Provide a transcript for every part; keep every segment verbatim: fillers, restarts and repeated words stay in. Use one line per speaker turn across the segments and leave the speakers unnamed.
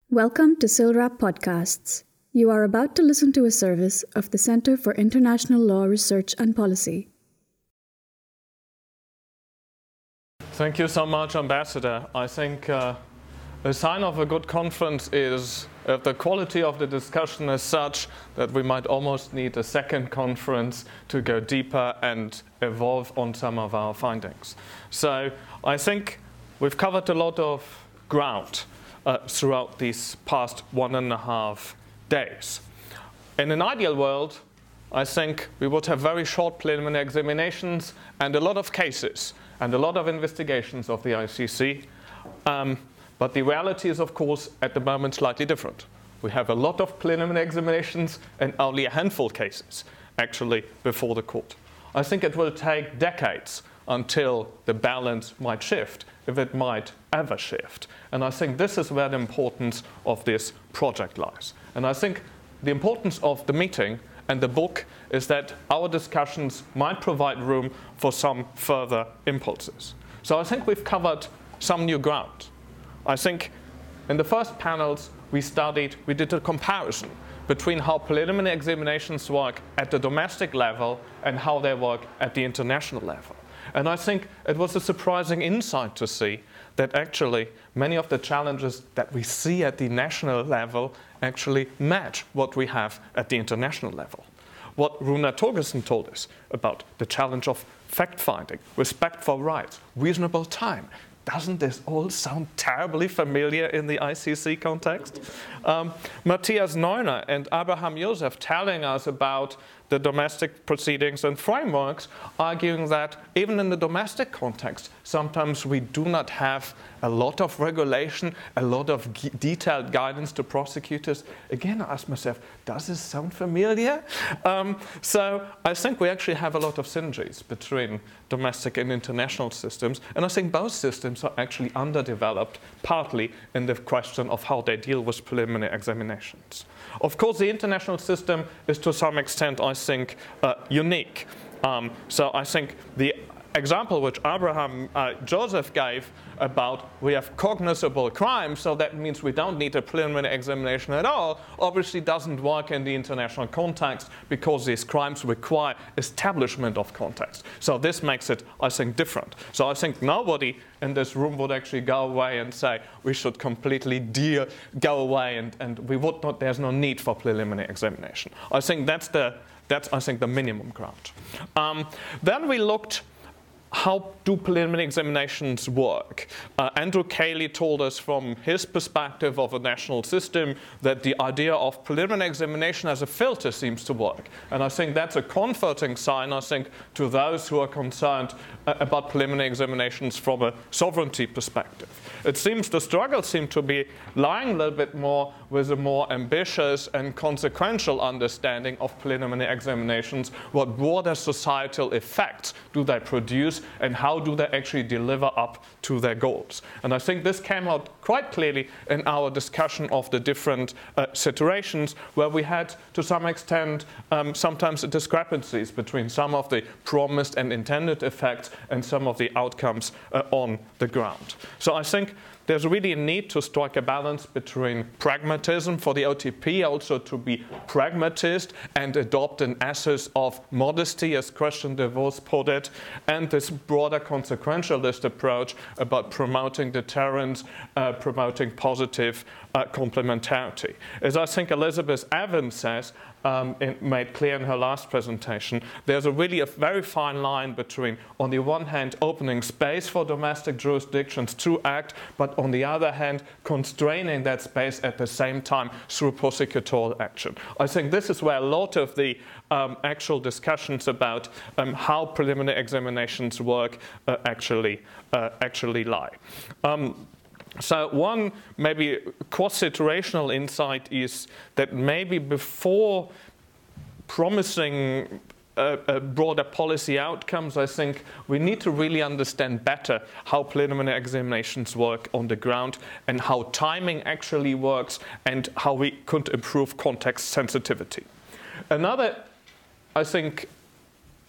Welcome to SILRAP Podcasts. You are about to listen to a service of the Center for International Law Research and Policy.
Thank you so much, Ambassador. I think uh, a sign of a good conference is if the quality of the discussion is such that we might almost need a second conference to go deeper and evolve on some of our findings. So I think we've covered a lot of ground uh, throughout these past one and a half days. In an ideal world, I think we would have very short preliminary examinations and a lot of cases and a lot of investigations of the I C C. Um, but the reality is, of course, at the moment slightly different. We have a lot of preliminary examinations and only a handful of cases actually before the court. I think it will take decades until the balance might shift, if it might ever shift. And I think this is where the importance of this project lies. And I think the importance of the meeting and the book is that our discussions might provide room for some further impulses. So I think we've covered some new ground. I think in the first panels we studied, we did a comparison between how preliminary examinations work at the domestic level and how they work at the international level. And I think it was a surprising insight to see that actually many of the challenges that we see at the national level actually match what we have at the international level. What Runar Torgersen told us about the challenge of fact-finding, respect for rights, reasonable time. Doesn't this all sound terribly familiar in the I C C context? Um, Matthias Neuner and Abraham Joseph telling us about the domestic proceedings and frameworks, arguing that even in the domestic context, sometimes we do not have a lot of regulation, a lot of g- detailed guidance to prosecutors. Again, I ask myself, does this sound familiar? Um, so I think we actually have a lot of synergies between domestic and international systems, and I think both systems are actually underdeveloped, partly in the question of how they deal with preliminary examinations. Of course, the international system is to some extent, I think, uh, unique. Um, so I think the example which Abraham uh, Joseph gave about we have cognizable crimes, so that means we don't need a preliminary examination at all, obviously doesn't work in the international context because these crimes require establishment of context. So this makes it, I think, different. So I think nobody in this room would actually go away and say we should completely deal, go away and, and we would not, there's no need for preliminary examination. I think that's the, that's, I think, the minimum ground. Um, then we looked how do preliminary examinations work? Uh, Andrew Cayley told us from his perspective of a national system that the idea of preliminary examination as a filter seems to work. And I think that's a comforting sign, I think, to those who are concerned uh, about preliminary examinations from a sovereignty perspective. It seems the struggle seems to be lying a little bit more with a more ambitious and consequential understanding of preliminary examinations. What broader societal effects do they produce, and how do they actually deliver up to their goals? And I think this came out quite clearly in our discussion of the different uh, situations where we had, to some extent, um, sometimes discrepancies between some of the promised and intended effects and some of the outcomes uh, on the ground. So I think there's really a need to strike a balance between pragmatism for the O T P, also to be pragmatist and adopt an essence of modesty, as Christian DeVos put it, and this broader consequentialist approach about promoting deterrence, uh, promoting positive uh, complementarity. As I think Elizabeth Evans says, Um, it made clear in her last presentation, there's a really a very fine line between, on the one hand, opening space for domestic jurisdictions to act, but on the other hand, constraining that space at the same time through prosecutorial action. I think this is where a lot of the um, actual discussions about um, how preliminary examinations work uh, actually, uh, actually lie. Um, So one maybe cross-situational insight is that maybe before promising a, a broader policy outcomes, I think we need to really understand better how preliminary examinations work on the ground and how timing actually works and how we could improve context sensitivity. Another, I think,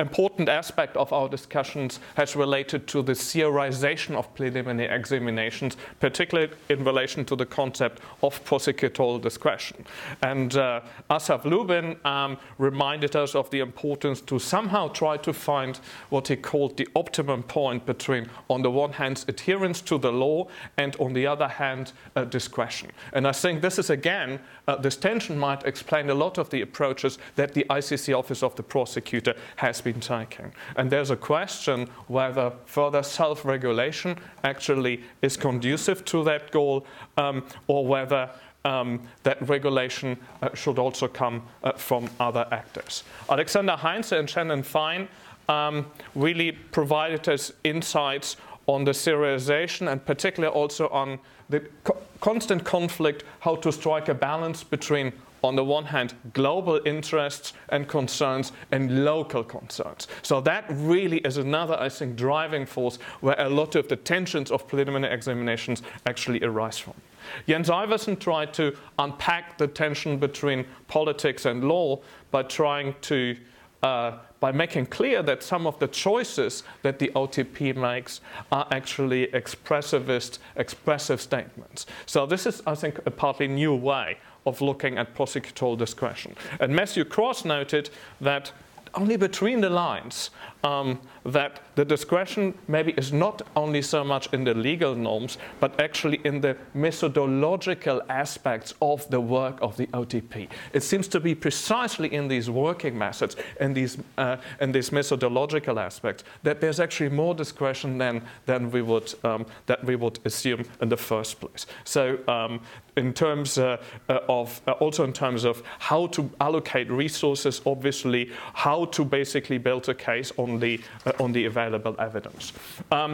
important aspect of our discussions has related to the theorization of preliminary examinations, particularly in relation to the concept of prosecutorial discretion. And uh, Asaf Lubin um, reminded us of the importance to somehow try to find what he called the optimum point between, on the one hand, adherence to the law, and on the other hand, uh, discretion. And I think this is, again, uh, this tension might explain a lot of the approaches that the I C C Office of the Prosecutor has been taking. And there's a question whether further self-regulation actually is conducive to that goal, um, or whether Um, that regulation uh, should also come uh, from other actors. Alexander Heinze and Shannon Fine um, really provided us insights on the serialization and particularly also on the co constant conflict, how to strike a balance between, on the one hand, global interests and concerns and local concerns. So that really is another, I think, driving force where a lot of the tensions of preliminary examinations actually arise from. Jens Iversen tried to unpack the tension between politics and law by trying to, uh, by making clear that some of the choices that the O T P makes are actually expressivist, expressive statements. So this is, I think, a partly new way of looking at prosecutorial discretion. And Matthew Cross noted that only between the lines, um, that the discretion maybe is not only so much in the legal norms, but actually in the methodological aspects of the work of the O T P. It seems to be precisely in these working methods and these, uh, and these methodological aspects that there's actually more discretion than, than we would, um, that we would assume in the first place. So um, in terms uh, uh, of, uh, also in terms of how to allocate resources, obviously, how to basically build a case on the, uh, on the available evidence. Um,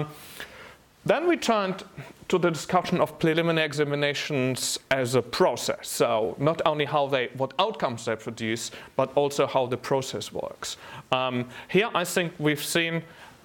then we turned to the discussion of preliminary examinations as a process. So not only how they, what outcomes they produce, but also how the process works. Um, here I think we've seen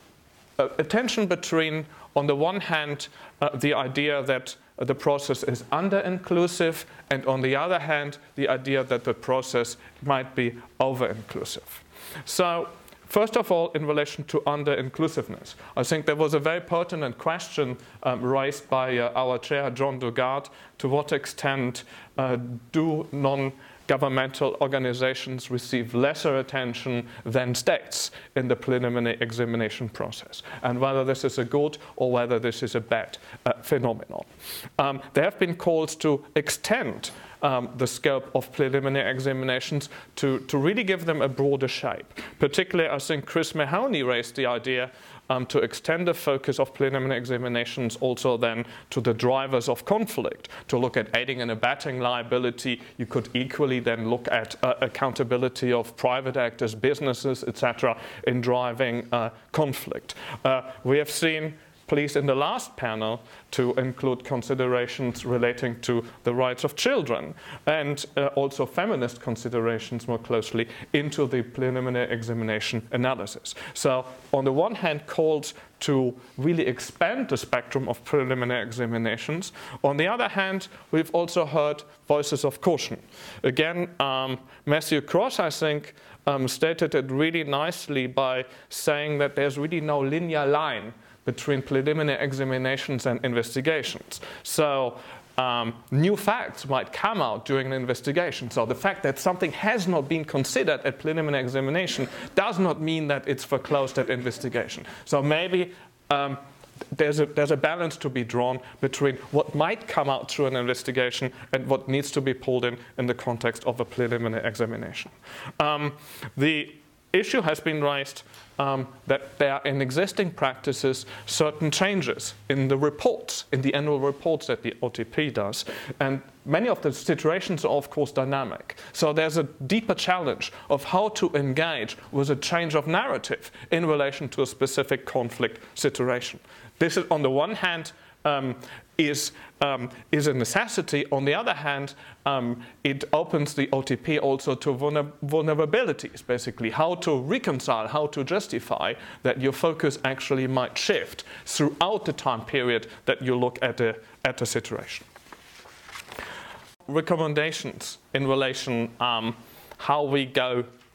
a, a tension between, on the one hand, uh, the idea that the process is under-inclusive, and on the other hand, the idea that the process might be over-inclusive. So, first of all, in relation to under-inclusiveness, I think there was a very pertinent question um, raised by uh, our chair, John Dugard, to what extent uh, do non-governmental organizations receive lesser attention than states in the preliminary examination process, and whether this is a good or whether this is a bad uh, phenomenon. Um, there have been calls to extend Um, the scope of preliminary examinations to, to really give them a broader shape. Particularly, I think Chris Mahoney raised the idea um, to extend the focus of preliminary examinations also then to the drivers of conflict, to look at aiding and abetting liability. You could equally then look at uh, accountability of private actors, businesses, et cetera, in driving uh, conflict. Uh, we have seen police in the last panel to include considerations relating to the rights of children, and uh, also feminist considerations more closely into the preliminary examination analysis. So on the one hand, calls to really expand the spectrum of preliminary examinations. On the other hand, we've also heard voices of caution. Again, um, Matthew Cross, I think, um, stated it really nicely by saying that there's really no linear line between preliminary examinations and investigations. So um, new facts might come out during an investigation. So the fact that something has not been considered at preliminary examination does not mean that it's foreclosed at investigation. So maybe um, there's a, there's a balance to be drawn between what might come out through an investigation and what needs to be pulled in in the context of a preliminary examination. Um, the issue has been raised um, that there are in existing practices certain changes in the reports, in the annual reports that the O T P does. And many of the situations are, of course, dynamic. So there's a deeper challenge of how to engage with a change of narrative in relation to a specific conflict situation. This is, on the one hand, Um, is, um, is a necessity. On the other hand, um, it opens the O T P also to vulner vulnerabilities, basically, how to reconcile, how to justify that your focus actually might shift throughout the time period that you look at a, at a situation. Recommendations in relation um, how we go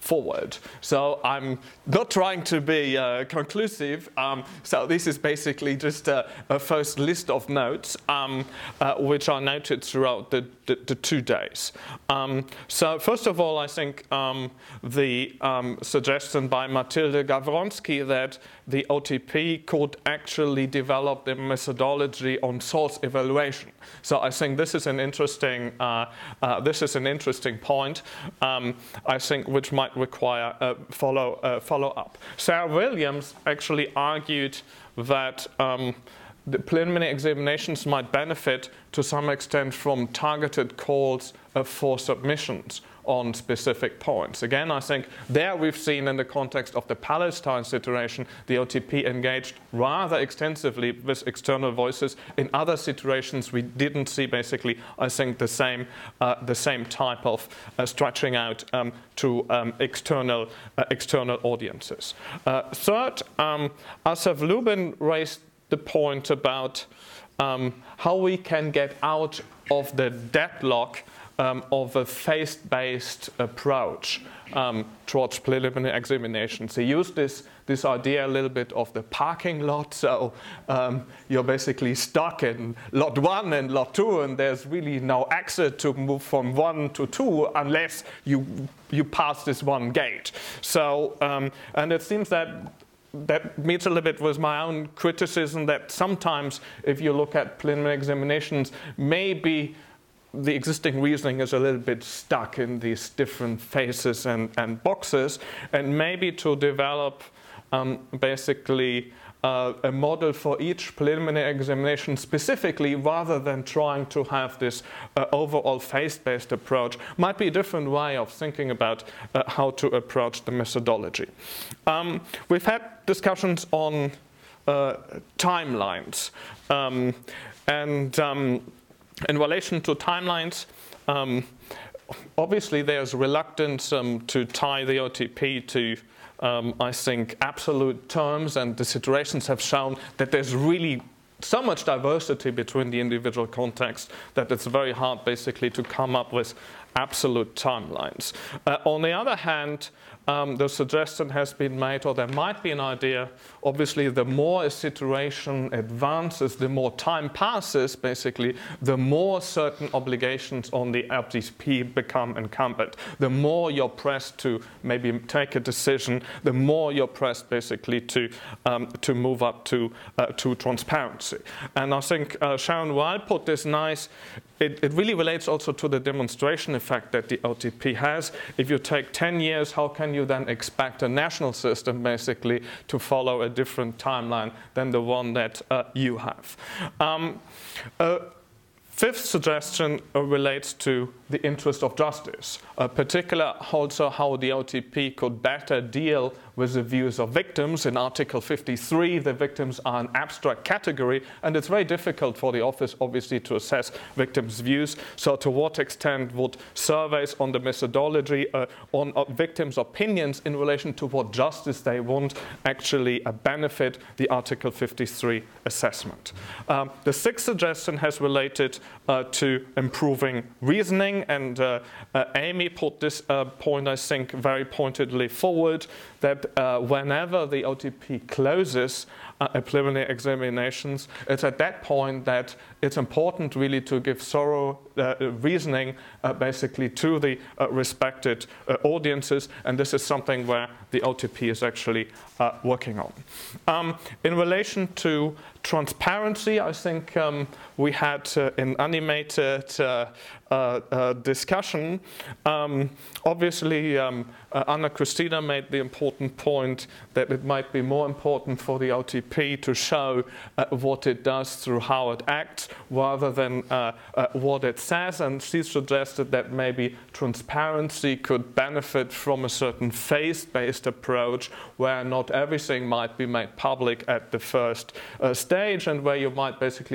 forward. So I'm not trying to be uh, conclusive. Um, so this is basically just a, a first list of notes um, uh, which are noted throughout the, the, the two days. Um, so first of all, I think um, the um, suggestion by Matilda Gawronski that the O T P could actually develop the methodology on source evaluation. So I think this is an interesting uh, uh, this is an interesting point. Um, I think which might require a follow uh, follow up. Sarah Williams actually argued that um, the preliminary examinations might benefit to some extent from targeted calls uh, for submissions on specific points. Again, I think there we've seen in the context of the Palestine situation, the O T P engaged rather extensively with external voices. In other situations, we didn't see basically, I think, the same, uh, the same type of uh, stretching out um, to um, external, uh, external audiences. Uh, third, um, Asaf Lubin raised the point about um, how we can get out of the deadlock Um, of a faith-based approach um, towards preliminary examinations. He used this, this idea a little bit of the parking lot. So um, you're basically stuck in lot one and lot two, and there's really no exit to move from one to two unless you, you pass this one gate. So, um, and it seems that that meets a little bit with my own criticism that sometimes if you look at preliminary examinations, maybe the existing reasoning is a little bit stuck in these different phases and, and boxes, and maybe to develop um, basically uh, a model for each preliminary examination specifically, rather than trying to have this uh, overall phase-based approach, might be a different way of thinking about uh, how to approach the methodology. Um, we've had discussions on uh, timelines, um, and um, in relation to timelines, um, obviously there's reluctance um, to tie the O T P to, um, I think, absolute terms, and the situations have shown that there's really so much diversity between the individual contexts that it's very hard basically to come up with absolute timelines. Uh, on the other hand, um, the suggestion has been made, or there might be an idea, obviously the more a situation advances, the more time passes, basically, the more certain obligations on the O T P become incumbent. The more you're pressed to maybe take a decision, the more you're pressed basically to, um, to move up to, uh, to transparency. And I think uh, Sharon Weil put this nice. It, it really relates also to the demonstration effect that the O T P has. If you take ten years, how can you then expect a national system basically to follow a different timeline than the one that uh, you have? Um, uh, Fifth suggestion uh, relates to the interest of justice, uh, particular also how the O T P could better deal with the views of victims. In Article fifty-three, the victims are an abstract category, and it's very difficult for the office, obviously, to assess victims' views. So to what extent would surveys on the methodology, uh, on uh, victims' opinions in relation to what justice they want, actually uh, benefit the Article fifty-three assessment? Um, the sixth suggestion has related uh, to improving reasoning, and uh, uh, Amy put this uh, point, I think, very pointedly forward, that uh, whenever the O T P closes uh, a preliminary examinations, it's at that point that it's important really to give thorough uh, reasoning uh, basically to the uh, respected uh, audiences, and this is something where the O T P is actually uh, working on. Um, in relation to transparency, I think um, we had uh, an animated uh, uh, uh, discussion. Um, obviously, um, uh, Anna Christina made the important point that it might be more important for the O T P to show uh, what it does through how it acts rather than uh, uh, what it says, and she suggested that maybe transparency could benefit from a certain phase-based approach where not everything might be made public at the first uh, stage, and where you might basically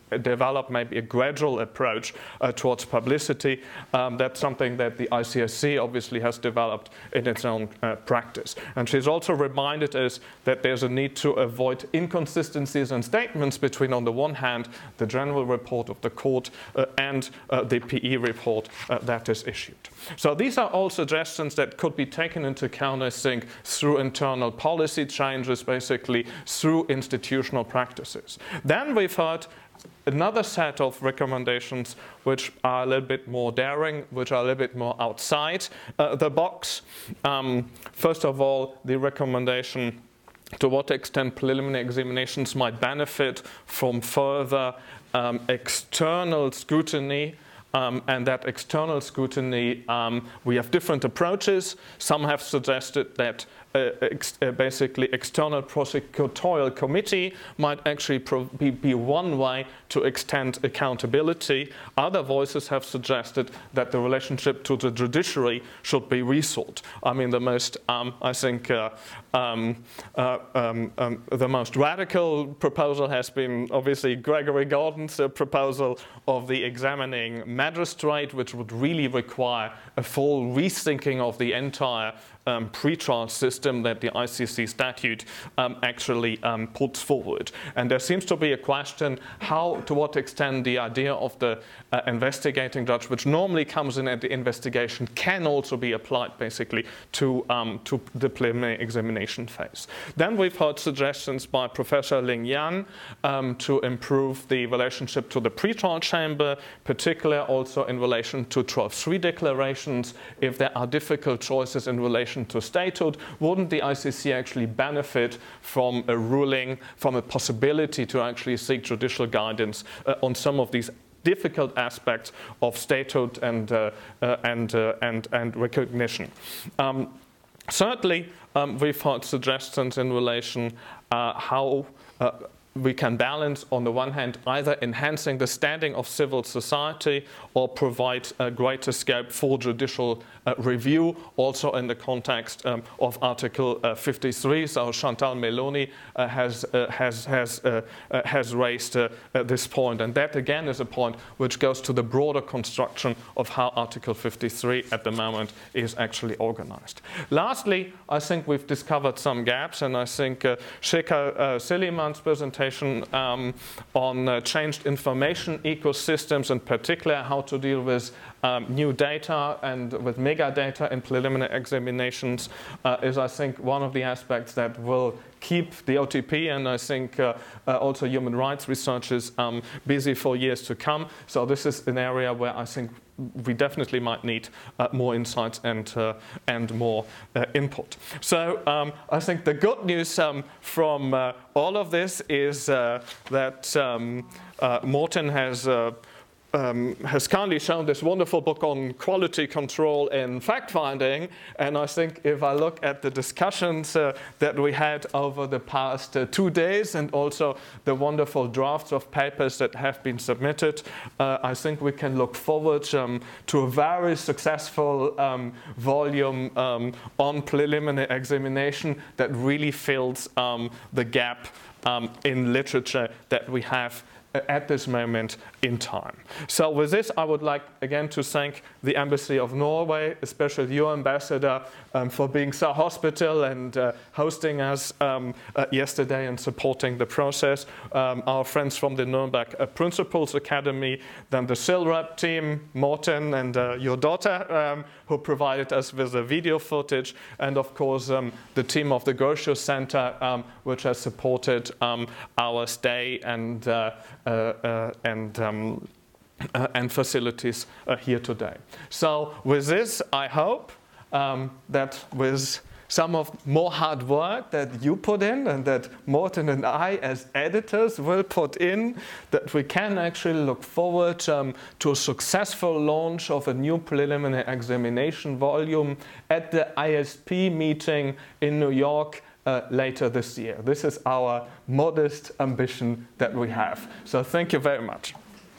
develop maybe a gradual approach uh, towards publicity. Um, that's something that the I C S C obviously has developed in its own uh, practice. And she's also reminded us that there's a need to avoid inconsistencies in statements between, on the one hand, the general report of the court uh, and uh, the P E report uh, that is issued. So these are all suggestions that could be taken into account, I think, through internal policy changes, basically through institutional practices. Then we've heard another set of recommendations which are a little bit more daring, which are a little bit more outside uh, the box. Um, first of all, the recommendation to what extent preliminary examinations might benefit from further um, external scrutiny. Um, and that external scrutiny, um, we have different approaches. Some have suggested that uh, ex uh, basically external prosecutorial committee might actually pro be, be one way to extend accountability. Other voices have suggested that the relationship to the judiciary should be rethought. I mean, the most, um, I think, uh, um, uh, um, um, the most radical proposal has been obviously Gregory Gordon's uh, proposal of the examining magistrate, which would really require a full rethinking of the entire um, pre-trial system that the I C C statute um, actually um, puts forward. And there seems to be a question how, to what extent the idea of the uh, investigating judge, which normally comes in at the investigation, can also be applied basically to, um, to the preliminary examination phase. Then we've heard suggestions by Professor Ling Yan um, to improve the relationship to the pre-trial chamber, particularly also in relation to twelve three declarations. If there are difficult choices in relation to statehood, wouldn't the I C C actually benefit from a ruling, from a possibility to actually seek judicial guidance uh, on some of these difficult aspects of statehood and, uh, uh, and, uh, and, and recognition? Um, certainly, um, we've heard suggestions in relation uh, how uh, we can balance, on the one hand, either enhancing the standing of civil society or provide a greater scope for judicial uh, review, also in the context um, of Article uh, fifty-three. So Chantal Meloni uh, has, uh, has, has, uh, uh, has raised uh, uh, this point. And that, again, is a point which goes to the broader construction of how Article fifty-three at the moment is actually organized. Lastly, I think we've discovered some gaps, and I think uh, Shekhar uh, Silliman's presentation Um, on uh, changed information ecosystems, in particular how to deal with um, new data and with megadata in preliminary examinations, uh, is, I think, one of the aspects that will keep the O T P and I think uh, uh, also human rights researchers um, busy for years to come. So this is an area where I think we definitely might need uh, more insights and, uh, and more uh, input. So um, I think the good news um, from uh, all of this is uh, that um, uh, Morten has uh, Um, has kindly shown this wonderful book on quality control and fact-finding. And I think if I look at the discussions uh, that we had over the past uh, two days and also the wonderful drafts of papers that have been submitted, uh, I think we can look forward um, to a very successful um, volume um, on preliminary examination that really fills um, the gap um, in literature that we have at this moment in time. So with this, I would like again to thank the Embassy of Norway, especially your ambassador, um, for being so hospitable and uh, hosting us um, uh, yesterday and supporting the process. Um, our friends from the Nuremberg uh, Principals Academy, then the CILRAP team, Morten and uh, your daughter, um, who provided us with the video footage, and of course um, the team of the Grotius Center, um, which has supported um, our stay and uh, uh, uh, and um, uh, and facilities uh, here today. So with this, I hope um, that with some of more hard work that you put in and that Morten and I as editors will put in, that we can actually look forward um, to a successful launch of a new preliminary examination volume at the I S P meeting in New York uh, later this year. This is our modest ambition that we have. So thank you very much.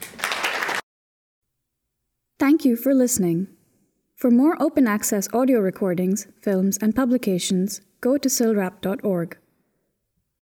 Thank you for listening. For more open access audio recordings, films, and publications, go to cilrap dot org.